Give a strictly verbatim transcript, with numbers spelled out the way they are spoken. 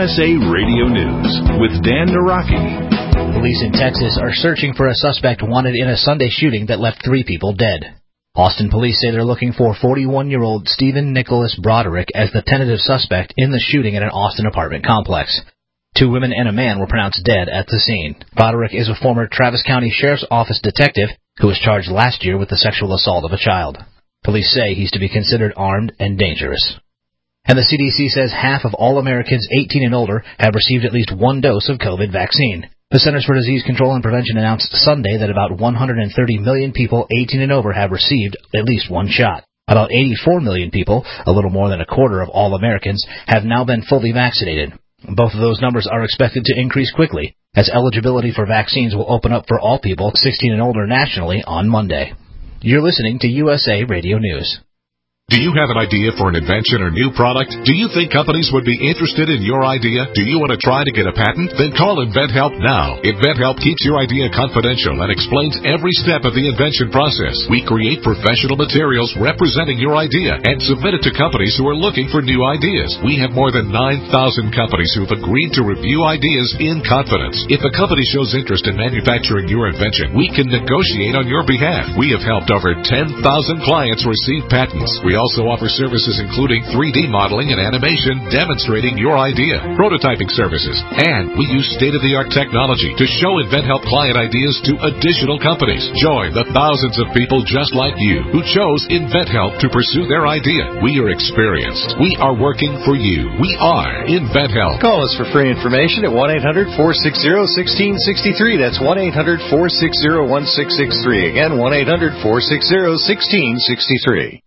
S A Radio News with Dan Naraki. Police in Texas are searching for a suspect wanted in a Sunday shooting that left three people dead. Austin police say they're looking for forty-one-year-old Stephen Nicholas Broderick as the tentative suspect in the shooting at an Austin apartment complex. Two women and a man were pronounced dead at the scene. Broderick is a former Travis County Sheriff's Office detective who was charged last year with the sexual assault of a child. Police say he's to be considered armed and dangerous. And the C D C says half of all Americans eighteen and older have received at least one dose of COVID vaccine. The Centers for Disease Control and Prevention announced Sunday that about one hundred thirty million people eighteen and over have received at least one shot. About eighty-four million people, a little more than a quarter of all Americans, have now been fully vaccinated. Both of those numbers are expected to increase quickly, as eligibility for vaccines will open up for all people sixteen and older nationally on Monday. You're listening to U S A Radio News. Do you have an idea for an invention or new product? Do you think companies would be interested in your idea? Do you want to try to get a patent? Then call InventHelp now. InventHelp keeps your idea confidential and explains every step of the invention process. We create professional materials representing your idea and submit it to companies who are looking for new ideas. We have more than nine thousand companies who have agreed to review ideas in confidence. If a company shows interest in manufacturing your invention, we can negotiate on your behalf. We have helped over ten thousand clients receive patents. We also offer services including three D modeling and animation demonstrating your idea, prototyping services, and we use state-of-the-art technology to show InventHelp client ideas to additional companies. Join the thousands of people just like you who chose InventHelp to pursue their idea. We are experienced. We are working for you. We are InventHelp. Call us for free information at one eight hundred four six zero one six six three. That's one eight hundred four six zero one six six three. Again, one eight hundred four six zero one six six three.